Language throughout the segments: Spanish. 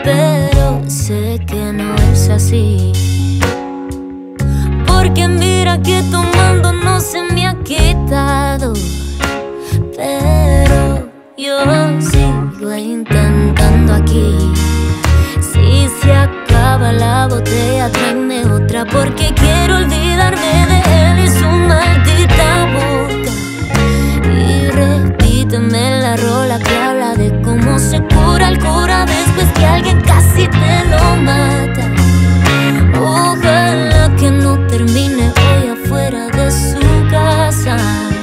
pero sé que no es así. Porque mira que tomando no se me ha quitado, pero yo sigo intentando aquí. Si se acaba la botella, tráeme otra, porque quiero olvidarme de él y su maldita boca. Y repíteme la rola que habla de cómo se cura el cura después que alguien casi te lo mata. Ojalá que no termine hoy afuera de su casa,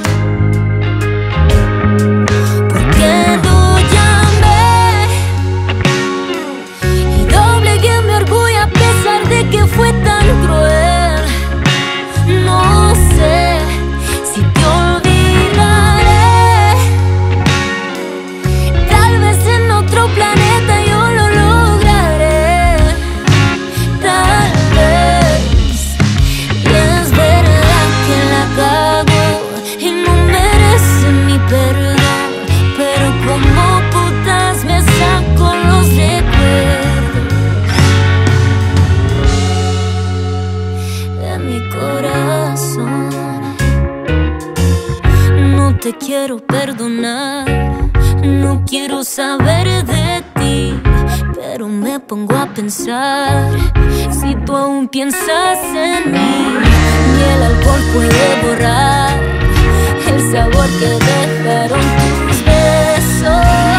porque lo llamé y doblegué mi orgullo a pesar de que fue tan cruel. No sé si te olvidaré, tal vez en otro planeta yo lo lograré, tal vez. Y es verdad que la cago y no merece mi perdón, pero como putas me saco los recuerdos de mi corazón. No te quiero perdonar, no quiero saber de ti, pero me pongo a pensar, si tú aún piensas en mí, ni el alcohol puede borrar el sabor que dejaron tus besos.